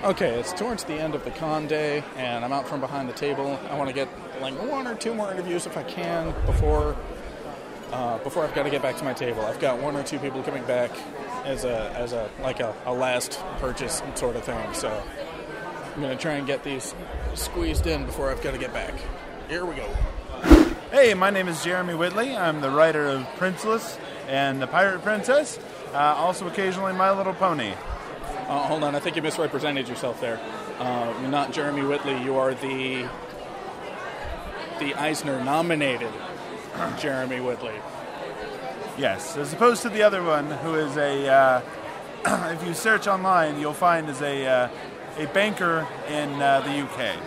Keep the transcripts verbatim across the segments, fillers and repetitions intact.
Okay, it's towards the end of the con day, and I'm out from behind the table. I want to get like one or two more interviews if I can before uh, before I've got to get back to my table. I've got one or two people coming back as a as a like a, a last purchase sort of thing. So I'm going to try and get these squeezed in before I've got to get back. Here we go. Hey, my name is Jeremy Whitley. I'm the writer of Princeless and The Pirate Princess. Uh, also occasionally My Little Pony. Uh, hold on, I think you misrepresented yourself there. Uh, you're not Jeremy Whitley. You are the the Eisner-nominated Jeremy Whitley. Yes, as opposed to the other one, who is a, uh, if you search online, you'll find is a uh, a banker in uh, the U K.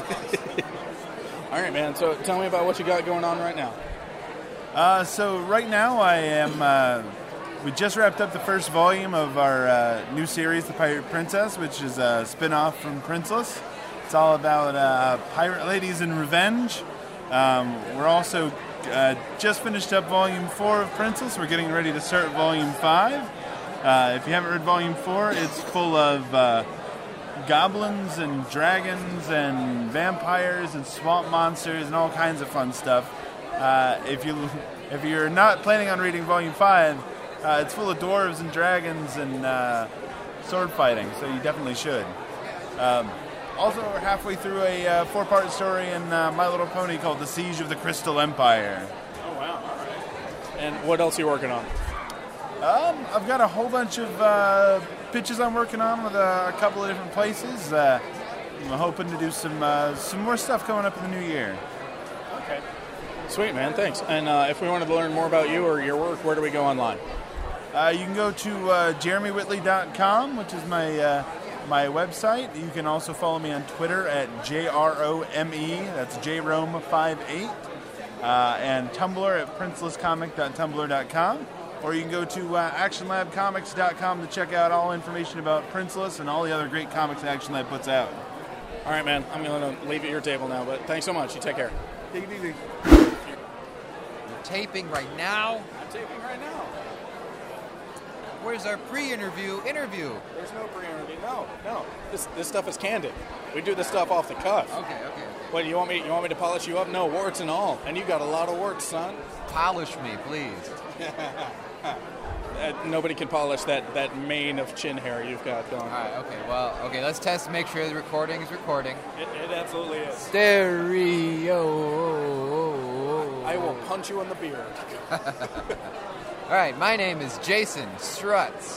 All right, man. So tell me about what you got going on right now. Uh, so right now I am... Uh, We just wrapped up the first volume of our uh, new series, The Pirate Princess, which is a spin-off from Princeless. It's all about uh, pirate ladies and revenge. Um, we're also uh, just finished up Volume four of Princeless. We're getting ready to start Volume five. Uh, if you haven't read Volume four, it's full of uh, goblins and dragons and vampires and swamp monsters and all kinds of fun stuff. Uh, if you if you're not planning on reading Volume five, Uh, it's full of dwarves and dragons and uh, sword fighting, so you definitely should. Um, also, we're halfway through a uh, four-part story in uh, My Little Pony called The Siege of the Crystal Empire. Oh, wow. All right. And what else are you working on? Um, I've got a whole bunch of uh, pitches I'm working on with uh, a couple of different places. Uh, I'm hoping to do some uh, some more stuff coming up in the new year. Okay. Sweet, man. Thanks. And uh, if we wanted to learn more about you or your work, where do we go online? Uh, you can go to uh, jeremy whitley dot com, which is my uh, my website. You can also follow me on Twitter at J R O M E, that's J Rome fifty-eight, uh, and Tumblr at princeless comic dot tumblr dot com. Or you can go to uh, action lab comics dot com to check out all information about Princeless and all the other great comics that Action Lab puts out. All right, man. I'm going to leave at your table now, but thanks so much. You take care. Take it easy. You're taping right now? I'm taping right now. Where's our pre-interview interview? There's no pre-interview. No, no. This this stuff is candid. We do this stuff off the cuff. Okay, okay, okay. What, you want me? You want me to polish you up? No, warts and all. And you got a lot of warts, son. Polish me, please. uh, nobody can polish that, that mane of chin hair you've got going. All right, okay. Well, okay. Let's test to make sure the recording is recording. It, it absolutely is. Stereo. I will punch you in the beard. All right, my name is Jason Strutz.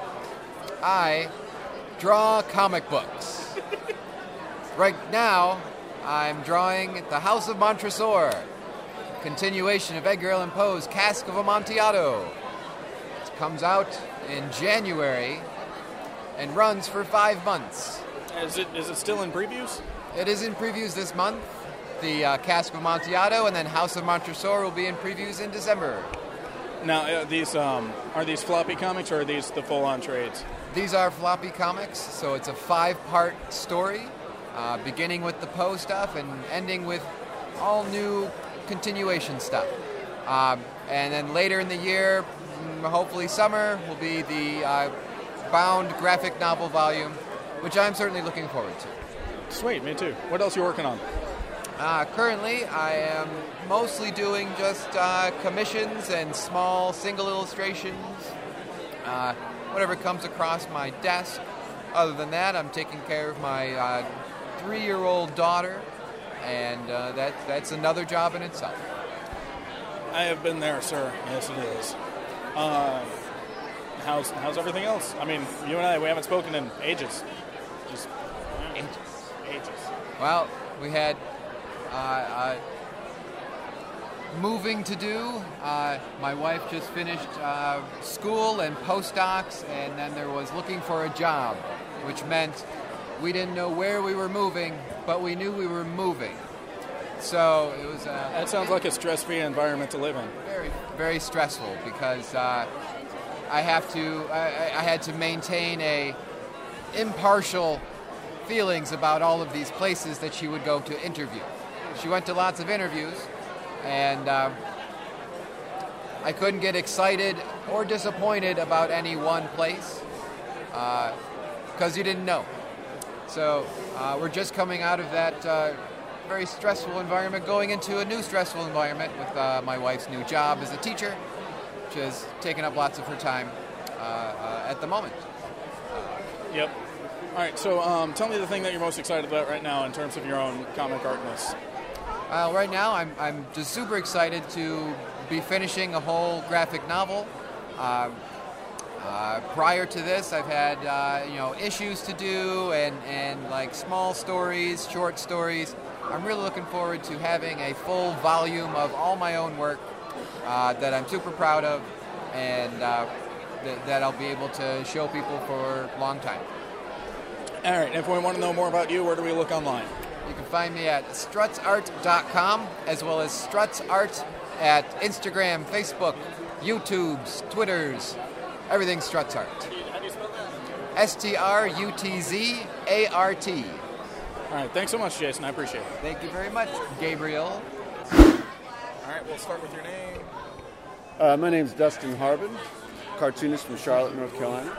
I draw comic books. Right now, I'm drawing The House of Montresor, continuation of Edgar Allan Poe's Cask of Amontillado. It comes out in January and runs for five months. Is it is it still in previews? It is in previews this month. The uh, Cask of Amontillado and then House of Montresor will be in previews in December. Now, uh, these um, are these floppy comics or are these the full-on trades? These are floppy comics, so it's a five-part story, uh, beginning with the Poe stuff and ending with all new continuation stuff. Um, and then later in the year, hopefully summer, will be the uh, bound graphic novel volume, which I'm certainly looking forward to. Sweet, me too. What else are you working on? Uh, currently, I am mostly doing just uh, commissions and small single illustrations, uh, whatever comes across my desk. Other than that, I'm taking care of my uh, three-year-old daughter, and uh, that that's another job in itself. I have been there, sir. Yes, it is. Uh, how's how's everything else? I mean, you and I, we haven't spoken in ages. Just ages. Ages. Well, we had Uh, uh, moving to do. Uh, my wife just finished uh, school and postdocs, and then there was looking for a job, which meant we didn't know where we were moving, but we knew we were moving. So it was. Uh, that sounds like a stress-free environment to live in. Very, very stressful because uh, I have to. I, I had to maintain a impartial feelings about all of these places that she would go to interview. She went to lots of interviews, and uh, I couldn't get excited or disappointed about any one place because uh, you didn't know. So uh, we're just coming out of that uh, very stressful environment, going into a new stressful environment with uh, my wife's new job as a teacher, which has taken up lots of her time uh, uh, at the moment. Yep. All right, so um, tell me the thing that you're most excited about right now in terms of your own comic artness. Uh, right now, I'm, I'm just super excited to be finishing a whole graphic novel. Uh, uh, prior to this, I've had uh, you know issues to do and, and like small stories, short stories. I'm really looking forward to having a full volume of all my own work uh, that I'm super proud of, and uh, th- that I'll be able to show people for a long time. All right, if we want to know more about you, where do we look online? You can find me at struts art dot com, as well as strutsart at Instagram, Facebook, YouTube's, Twitters, everything Strutsart. How do you spell that? S T R U T Z A R T. All right, thanks so much, Jason. I appreciate it. Thank you very much, Gabriel. All right, we'll start with your name. Uh, my name's Dustin Harbin, cartoonist from Charlotte, North Carolina.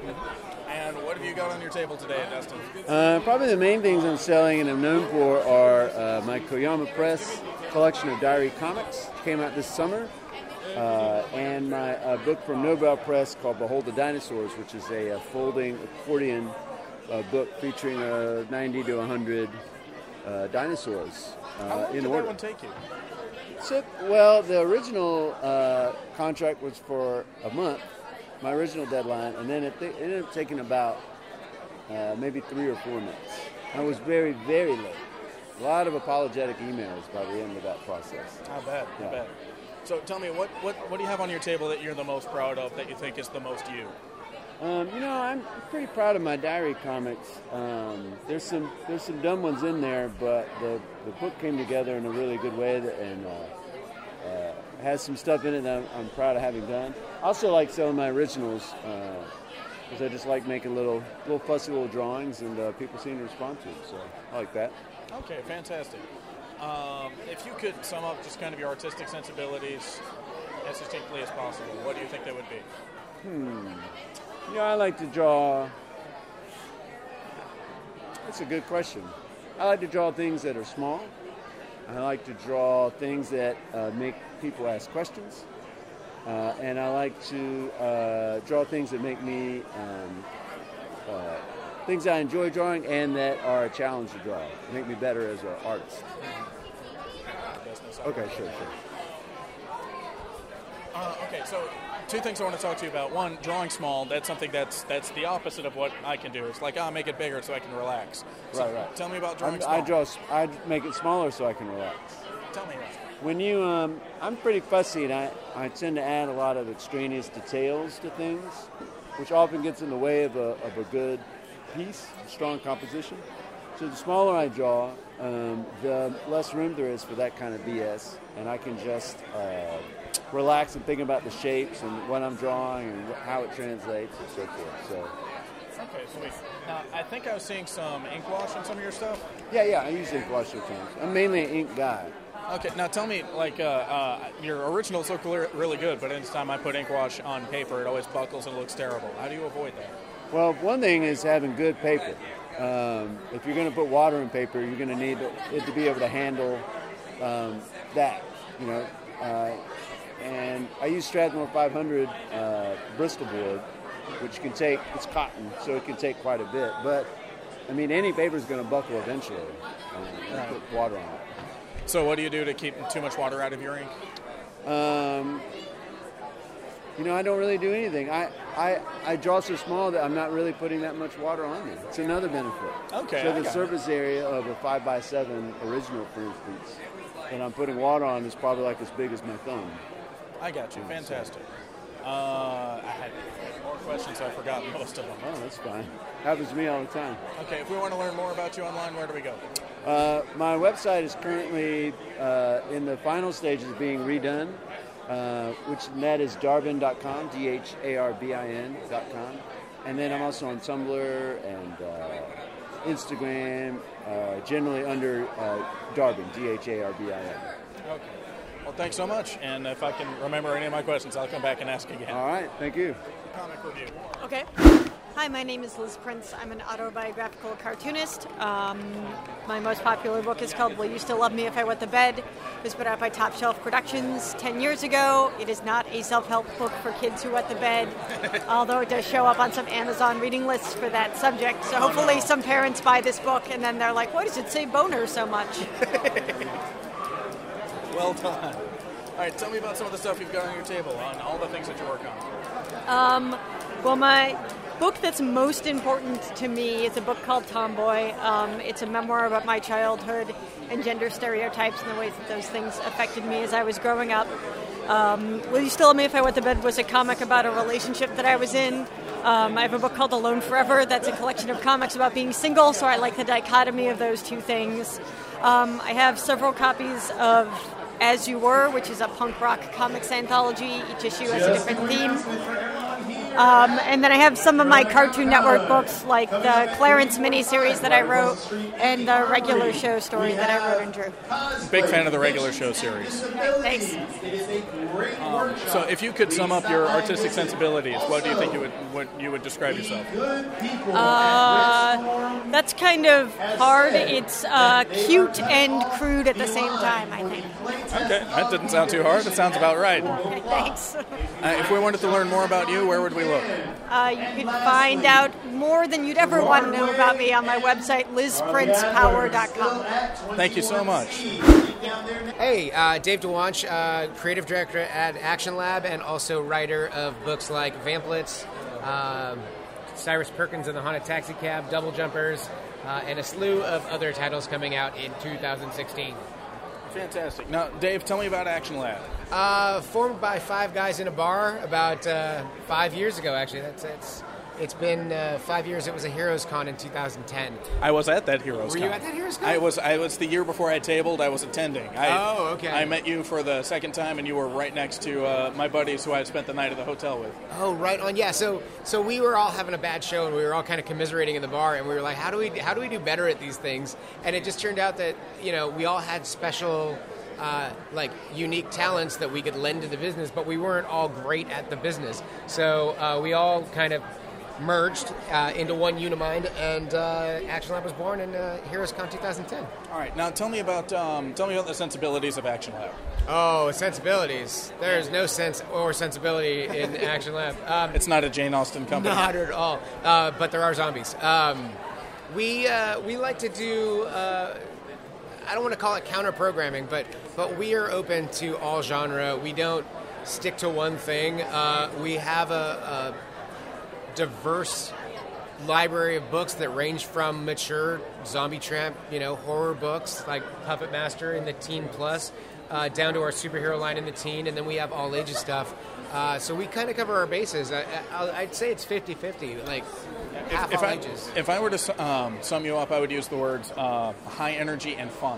And what have you got on your table today, Dustin? Uh, probably the main things I'm selling and I'm known for are uh, my Koyama Press collection of diary comics, came out this summer, uh, and my uh, book from Nobel Press called Behold the Dinosaurs, which is a, a folding accordion uh, book featuring uh, ninety to one hundred uh, dinosaurs uh, How long in did order. that one take you? So, well, the original uh, contract was for a month, my original deadline, and then it, th- it ended up taking about uh, maybe three or four months. I was very, very late. A lot of apologetic emails by the end of that process. I bet, I Yeah. bet. So tell me, what, what, what do you have on your table that you're the most proud of, that you think is the most you? Um, you know, I'm pretty proud of my diary comics. Um, there's some there's some dumb ones in there, but the, the book came together in a really good way that, and uh, uh, has some stuff in it that I'm, I'm proud of having done. I also like selling my originals because uh, I just like making little little fussy little drawings, and uh, people seem to respond to them. So I like that. Okay, fantastic. Um, if you could sum up just kind of your artistic sensibilities as succinctly as possible, what do you think they would be? Hmm. You know, I like to draw. That's a good question. I like to draw things that are small. I like to draw things that uh, make people ask questions. Uh, and I like to uh, draw things that make me, um, uh, things I enjoy drawing and that are a challenge to draw. Make me better as an artist. Okay, sure, sure. Uh, okay, so two things I want to talk to you about. One, drawing small, that's something that's that's the opposite of what I can do. It's like, I'll make it bigger so I can relax. So Right, right. Tell me about drawing I'm, small. I draw. I make it smaller so I can relax. Tell me that. When you, um, I'm pretty fussy, and I, I tend to add a lot of extraneous details to things, which often gets in the way of a of a good piece, a strong composition. So the smaller I draw, um, the less room there is for that kind of B S, and I can just uh, relax and think about the shapes and what I'm drawing and wh- how it translates and so forth. So, Okay, sweet. Now, I think I was seeing some ink wash in some of your stuff. yeah, yeah, I use ink wash sometimes. I'm mainly an ink guy. Okay, now tell me, like, uh, uh, your originals look re- really good, but anytime I put ink wash on paper, it always buckles and looks terrible. How do you avoid that? Well, one thing is having good paper. Um, if you're going to put water in paper, you're going to need it to be able to handle um, that, you know. Uh, and I use Strathmore five hundred uh, Bristol board, which can take, it's cotton, so it can take quite a bit. But, I mean, any paper is going to buckle eventually um, and Right. put water on it. So what do you do to keep too much water out of your ink? Um, you know, I don't really do anything. I, I, I draw so small that I'm not really putting that much water on there. It's another benefit. Okay, So I the got surface area of a five by seven original, for instance, that I'm putting water on is probably like as big as my thumb. I got you. Fantastic. Uh, I had more questions, so I forgot most of them. Oh, that's fine. Happens to me all the time. Okay, if we want to learn more about you online, where do we go? Uh, my website is currently uh, in the final stages of being redone, uh, which and that is darbin dot com, D H A R B I N dot com. And then I'm also on Tumblr and uh, Instagram, uh, generally under uh, Darbin, D H A R B I N. Okay. Well, thanks so much. And if I can remember any of my questions, I'll come back and ask again. All right, thank you. Comic review. Okay. Hi, my name is Liz Prince. I'm an autobiographical cartoonist. Um, my most popular book is called Will You Still Love Me If I Wet the Bed? It was put out by Top Shelf Productions ten years ago. It is not a self-help book for kids who wet the bed, although it does show up on some Amazon reading lists for that subject. So hopefully some parents buy this book and then they're like, why does it say boner so much? Well done. All right, tell me about some of the stuff you've got on your table, on all the things that you work on. Um, well, my book that's most important to me is a book called Tomboy. Um, it's a memoir about my childhood and gender stereotypes and the ways that those things affected me as I was growing up. Um, Will You Still Love Me If I Wet the Bed was a comic about a relationship that I was in. Um, I have a book called Alone Forever that's a collection of comics about being single, so I like the dichotomy of those two things. Um, I have several copies of As You Were, which is a punk rock comics anthology. Each issue has a different theme. Um, and then I have some of my Cartoon Network books, like the Clarence miniseries that I wrote and the regular show story that I wrote and drew. Big fan of the regular show series. Thanks. Um, so if you could sum up your artistic sensibilities, what do you think you would what you would describe yourself? Uh, that's kind of hard. It's uh, cute and crude at the same time, I think. Okay, that didn't sound too hard. It sounds about right. Thanks. Uh, if we wanted to learn more about you, where would we look? Uh, you can find out more than you'd ever want to know about me on my website, liz prince power dot com. Thank you so much. Hey, uh, Dave DeWanch, uh, creative director at Action Lab and also writer of books like Vamplets, um, Cyrus Perkins and the Haunted Taxi Cab, Double Jumpers, uh, and a slew of other titles coming out in two thousand sixteen. Fantastic. Now, Dave, tell me about Action Lab. Uh, formed by five guys in a bar about uh, five years ago, actually. That's it's it's been uh, five years. It was a Heroes Con in two thousand ten. I was at that Heroes Were Con. you at that Heroes Con? I was. I was the year before I tabled. I was attending. I, Oh, okay. I met you for the second time, and you were right next to uh, my buddies who I spent the night at the hotel with. Oh, right on. Yeah. So so we were all having a bad show, and we were all kind of commiserating in the bar, and we were like, how do we how do we do better at these things? And it just turned out that you know we all had special. Uh, like unique talents that we could lend to the business, but we weren't all great at the business. So uh, we all kind of merged uh, into one Unimind, and uh, Action Lab was born in uh, Heroes Con twenty ten. All right, now tell me about um, tell me about the sensibilities of Action Lab. Oh, sensibilities! There's no sense or sensibility in Action Lab. Um, It's not a Jane Austen company. Not at all. Uh, but there are zombies. Um, we uh, we like to do. Uh, I don't want to call it counter programming, but but we are open to all genre. We don't stick to one thing. Uh, we have a, a diverse library of books that range from mature zombie tramp, you know, horror books like Puppet Master in the teen plus, uh, down to our superhero line in the teen, and then we have all ages stuff. Uh, so we kind of cover our bases. I, I, I'd say it's fifty-fifty, like half If, if all I, ages. if I were to um, sum you up, I would use the words uh, high energy and fun.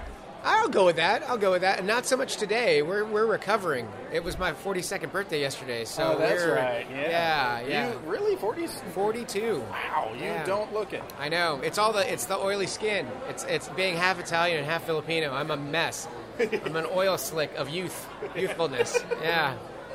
I'll go with that. I'll go with that. And not so much today. We're we're recovering. It was my forty-second birthday yesterday, so oh, that's we're, right. Yeah, yeah, yeah. You really forties? forty-two. Wow, you Yeah. don't look it. I know. It's all the it's the oily skin. It's it's being half Italian and half Filipino. I'm a mess. I'm an oil slick of youth, youthfulness. Yeah.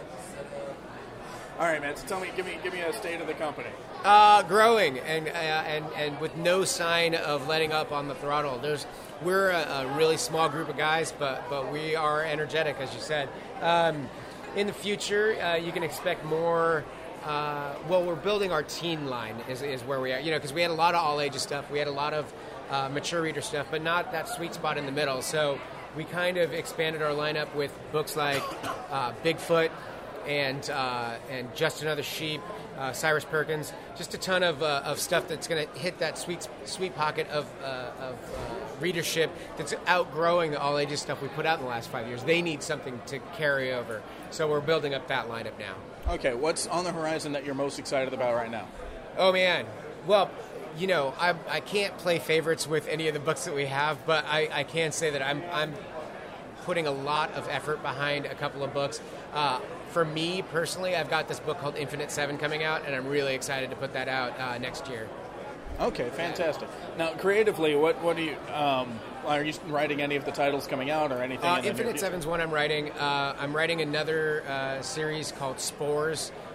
All right, man. So tell me, give me, give me a state of the company. Uh, growing and uh, and and with no sign of letting up on the throttle. There's we're a, a really small group of guys, but but we are energetic, as you said. Um, in the future, uh, you can expect more. Uh, well, we're building our teen line is is where we are. You know, because we had a lot of all ages stuff. We had a lot of uh, mature reader stuff, but not that sweet spot in the middle. So we kind of expanded our lineup with books like uh, Bigfoot. And uh, and Just Another Sheep, uh, Cyrus Perkins, just a ton of uh, of stuff that's going to hit that sweet sweet pocket of uh, of uh, readership that's outgrowing the all ages stuff we put out in the last five years. They need something to carry over, so we're building up that lineup now. Okay, what's on the horizon that you're most excited about right now? Oh man, well, you know, I I can't play favorites with any of the books that we have, but I, I can say that I'm I'm putting a lot of effort behind a couple of books. Uh, For me, personally, I've got this book called Infinite Seven coming out, and I'm really excited to put that out uh, next year. Okay, fantastic. Now, creatively, what what do you um, are you writing any of the titles coming out or anything? Uh, in the near Infinite future? Seven's one I'm writing. Uh, I'm writing another uh, series called Spores,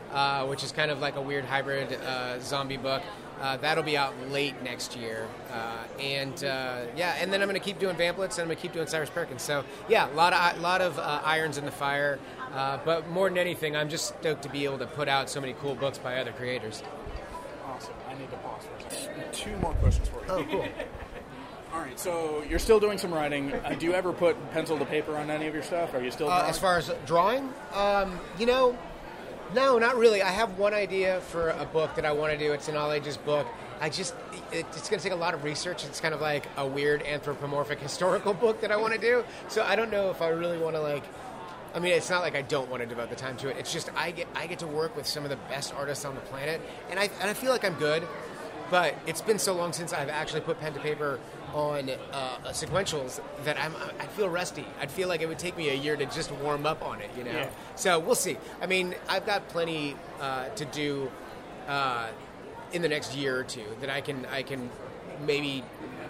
uh, which is kind of like a weird hybrid uh, zombie book. Uh, that'll be out late next year. Uh, and uh, yeah, and then I'm going to keep doing Vamplets, and I'm going to keep doing Cyrus Perkins. So yeah, a lot of, lot of uh, irons in the fire. Uh, but more than anything, I'm just stoked to be able to put out so many cool books by other creators. Awesome. I need to pause for a second. Two more questions for you. Oh, cool. All right, so you're still doing some writing. Uh, do you ever put pencil to paper on any of your stuff? Are you still drawing? Uh, as far as drawing, um, you know, no, not really. I have one idea for a book that I want to do. It's an all-ages book. I just, it, it's going to take a lot of research. It's kind of like a weird anthropomorphic historical book that I want to do. So I don't know if I really want to, like, I mean, it's not like I don't want to devote the time to it. It's just I get I get to work with some of the best artists on the planet, and I and I feel like I'm good. But it's been so long since I've actually put pen to paper on uh, sequentials that I'm I feel rusty. I'd feel like it would take me a year to just warm up on it, you know. Yeah. So we'll see. I mean, I've got plenty uh, to do uh, in the next year or two that I can I can maybe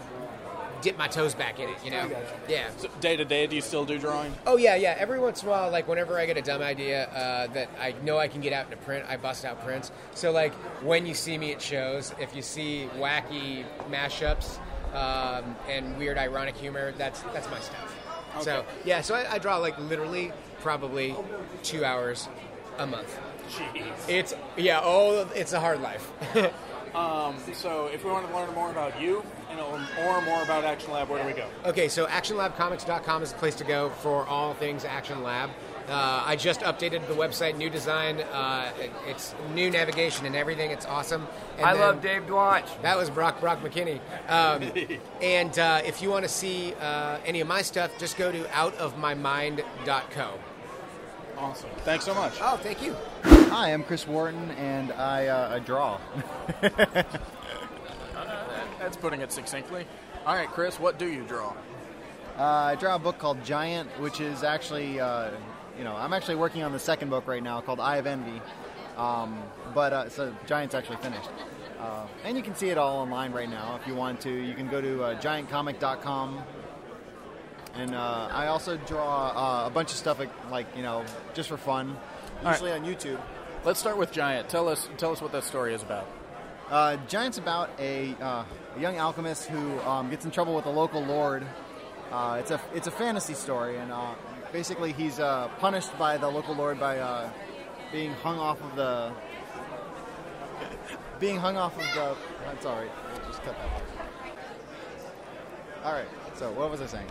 dip my toes back in it, you know. Yeah. So day to day, do you still do drawing? Oh yeah, yeah. Every once in a while, like whenever I get a dumb idea uh, that I know I can get out into print, I bust out prints. So like when you see me at shows, if you see wacky mashups um, and weird ironic humor, that's that's my stuff. Okay. So yeah, so I, I draw like literally probably two hours a month. Jeez. It's yeah. Oh, it's a hard life. Um, so if we want to learn more about you and or more about Action Lab, where do we go? Okay, so action lab comics dot com is the place to go for all things Action Lab. Uh, I just updated the website, new design. Uh, it, it's new navigation and everything. It's awesome. And I then- love Dave Dwatch. That was Brock Brock McKinney. Um, and uh, if you want to see uh, any of my stuff, just go to out of my mind dot co. Awesome. Thanks so much. Oh, thank you. Hi, I'm Chris Wharton, and I, uh, I draw. That's putting it succinctly. All right, Chris, what do you draw? Uh, I draw a book called Giant, which is actually, uh, you know, I'm actually working on the second book right now called Eye of Envy. Um, but uh, so Giant's actually finished. Uh, and you can see it all online right now if you want to. You can go to uh, giant comic dot com. And uh, I also draw uh, a bunch of stuff like, like, you know, just for fun, usually on YouTube. Let's start with Giant. Tell us tell us what that story is about. Uh, Giant's about a, uh, a young alchemist who um, gets in trouble with a local lord. Uh, it's a it's a fantasy story, and uh, basically he's uh, punished by the local lord by uh, being hung off of the being hung off of the. That's all right. We'll just cut that out. All right. So what was I saying?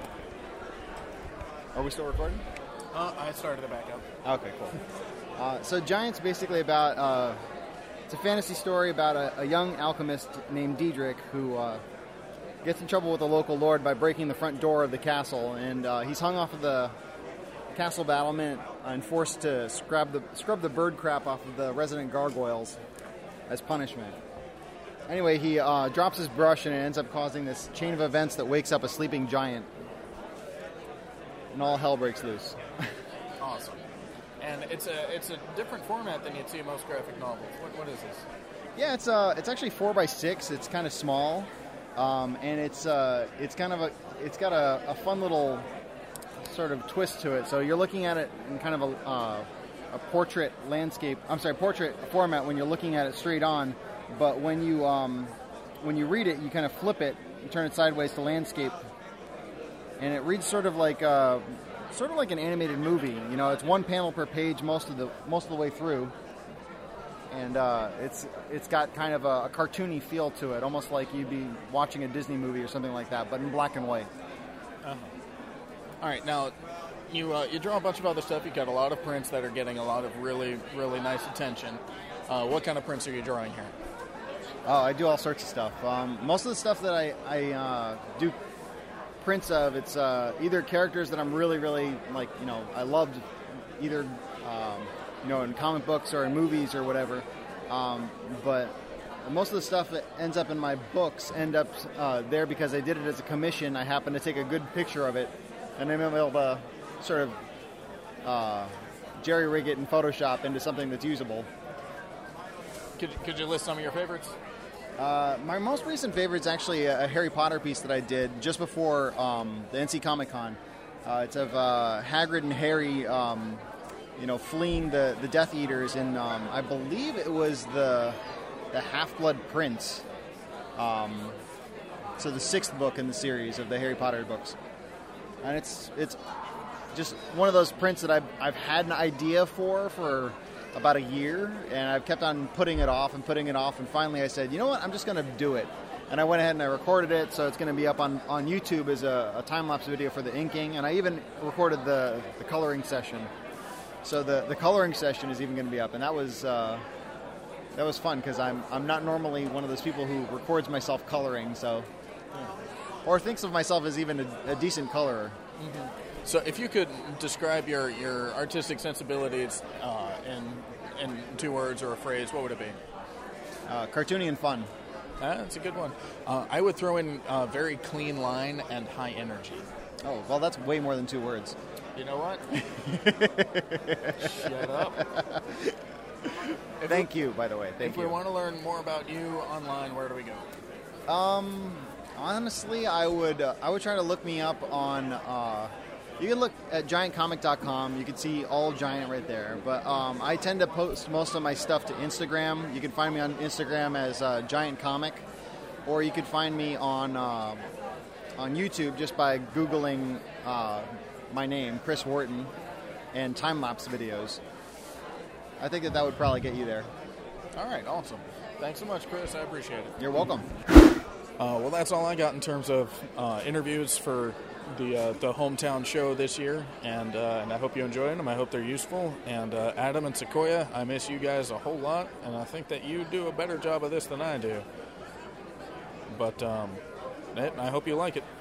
Are we still recording? Uh, I started it back up. Okay, cool. Uh, so Giant's basically about, uh, it's a fantasy story about a, a young alchemist named Diedrich who uh, gets in trouble with the local lord by breaking the front door of the castle, and uh, he's hung off of the castle battlement and forced to scrub the, scrub the bird crap off of the resident gargoyles as punishment. Anyway, he uh, drops his brush and it ends up causing this chain of events that wakes up a sleeping giant. And all hell breaks loose. Awesome. And it's a it's a different format than you'd see in most graphic novels. What what is this? Yeah, it's uh it's actually four by six. It's kind of small, um, and it's uh it's kind of a it's got a, a fun little sort of twist to it. So you're looking at it in kind of a uh, a portrait landscape. I'm sorry, portrait format when you're looking at it straight on. But when you um when you read it, you kind of flip it, you turn it sideways to landscape. And it reads sort of like uh, sort of like an animated movie. You know, it's one panel per page most of the most of the way through, and uh, it's it's got kind of a, a cartoony feel to it, almost like you'd be watching a Disney movie or something like that, but in black and white. Uh-huh. All right, now you uh, you draw a bunch of other stuff. You've got a lot of prints that are getting a lot of really really nice attention. Uh, what kind of prints are you drawing here? Oh, I do all sorts of stuff. Um, most of the stuff that I I uh, do. Prints of it's uh, either characters that I'm really, really like. You know, I loved either um, you know in comic books or in movies or whatever. Um, but most of the stuff that ends up in my books end up uh, there because I did it as a commission. I happen to take a good picture of it, and I'm able to sort of uh, jerry rig it in Photoshop into something that's usable. Could could you list some of your favorites? Uh, my most recent favorite is actually a, a Harry Potter piece that I did just before um, the N C Comic Con. Uh, it's of uh, Hagrid and Harry um, you know, fleeing the, the Death Eaters in, um, I believe it was the the Half-Blood Prince. Um, so the sixth book in the series of the Harry Potter books. And it's it's just one of those prints that I've, I've had an idea for for about a year, and I've kept on putting it off and putting it off, and finally I said, you know what, I'm just going to do it. And I went ahead and I recorded it, so it's going to be up on, on YouTube as a, a time-lapse video for the inking, and I even recorded the, the coloring session. So the, the coloring session is even going to be up, and that was uh, that was fun, because I'm, I'm not normally one of those people who records myself coloring, so or thinks of myself as even a, a decent colorer. Mm-hmm. So if you could describe your, your artistic sensibilities uh, in, in two words or a phrase, what would it be? Uh, cartoony and fun. Uh, that's a good one. Uh, I would throw in uh, very clean line and high energy. Oh, well, that's way more than two words. You know what? Shut up. If Thank we, you, by the way. Thank if you. we want to learn more about you online, where do we go? Um, honestly, I would uh, I would try to look me up on. Uh, you can look at giant comic dot com. You can see all Giant right there. But um, I tend to post most of my stuff to Instagram. You can find me on Instagram as uh, Giant Comic, or you could find me on uh, on YouTube just by googling uh, my name, Chris Wharton, and time lapse videos. I think that that would probably get you there. All right, awesome. Thanks so much, Chris. I appreciate it. You're welcome. Uh, well, that's all I got in terms of uh, interviews for the uh, the hometown show this year, and uh, and I hope you enjoyed them. I hope they're useful. And uh, Adam and Sequoia, I miss you guys a whole lot, and I think that you do a better job of this than I do. But um, I hope you like it.